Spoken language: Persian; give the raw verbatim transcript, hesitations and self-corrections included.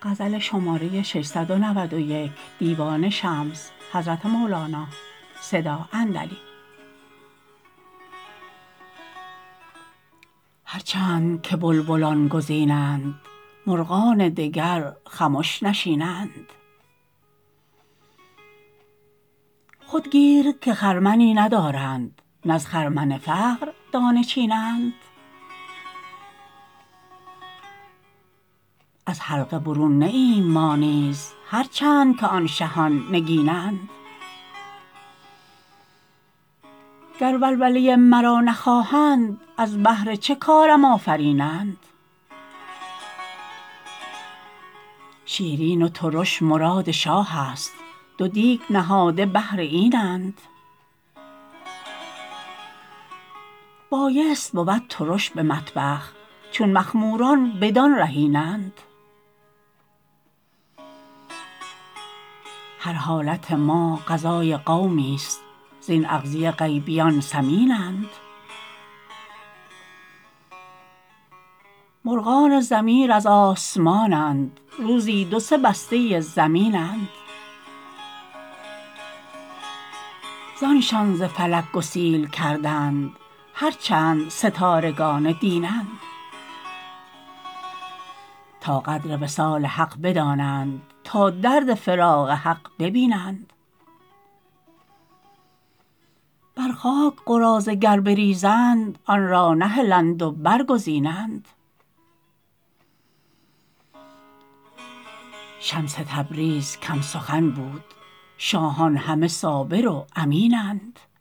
هر چند که بلبلان گزینند مرغان دگر خمش نشینند. خود گیر که خرمنی ندارند نز خرمن فقر دانه چینند. از حلقه برون نه ایم ما نیز هر چند که آن شهان نگینند. گر ولوله مرا نخواهند از بهر چه کارم آفرینند. شیرین و ترش مراد شاه است دو دیگ نهاده بهر اینند. بایست بود ترش به مطبخ چون مخموران بدان رهینند. هر حالت ما غذای قومی است زین اغذیه غیبیان سمینند. مرغان ضمیر از آسمانند روزی دو سه بسته زمینند. زانشان ز فلک گسیل کردند هر چند ستارگان دینند. تا قدر وصال حق بدانند تا درد فراق حق ببینند. بر خاک قراضه گر بریزند آن را نهلند و برگزینند. شمس تبریز کم سخن بود شاهان همه صابر و امینند.